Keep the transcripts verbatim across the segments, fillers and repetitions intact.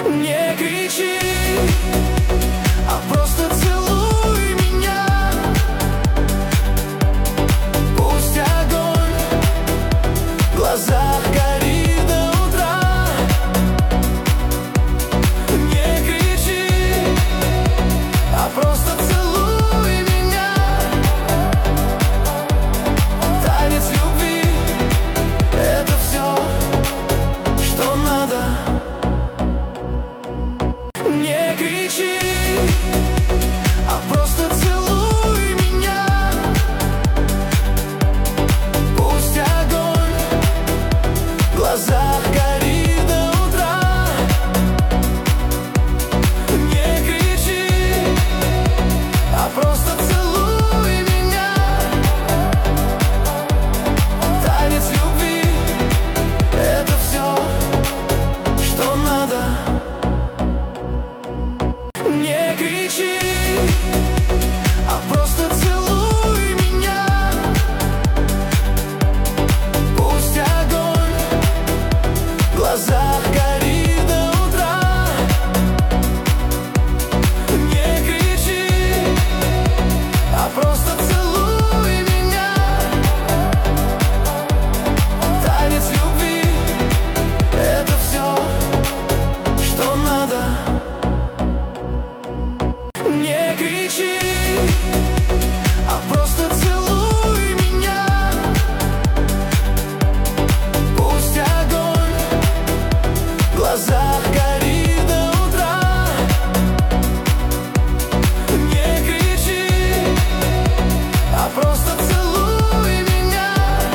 Не кричи, а просто целуй меня. Пусть огонь в глазах горит до утра. Не кричи, а просто целуй меня. Танец любви — это все, что надо. Не кричи, а просто целуй меня. Пусть огонь в глазах горит до утра. Не кричи, а просто целуй меня. Танец любви — это все, что надо. Не кричи, а просто целуй меня. Пусть огонь в глазах горит до утра. Не кричи, а просто целуй меня. Танец любви — это все, что надо. Не кричи, а просто целуй меня. Пусть огонь в глазах горит до утра. Не кричи, а просто целуй меня.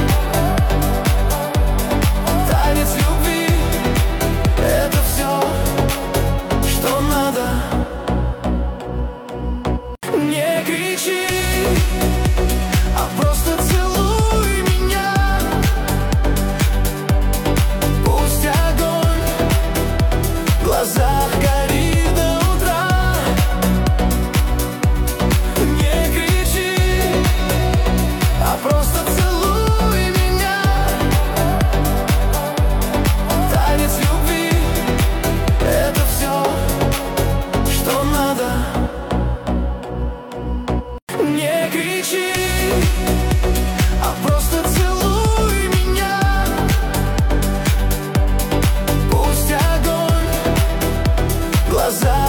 Танец любви — это все, что надо. Не кричи, а просто целуй меня. Пусть огонь в глазах горит до утра. Не кричи, а просто целуй меня. Танец любви — это все, что надо. Не кричи, а просто целуй меня. Пусть огонь в глазах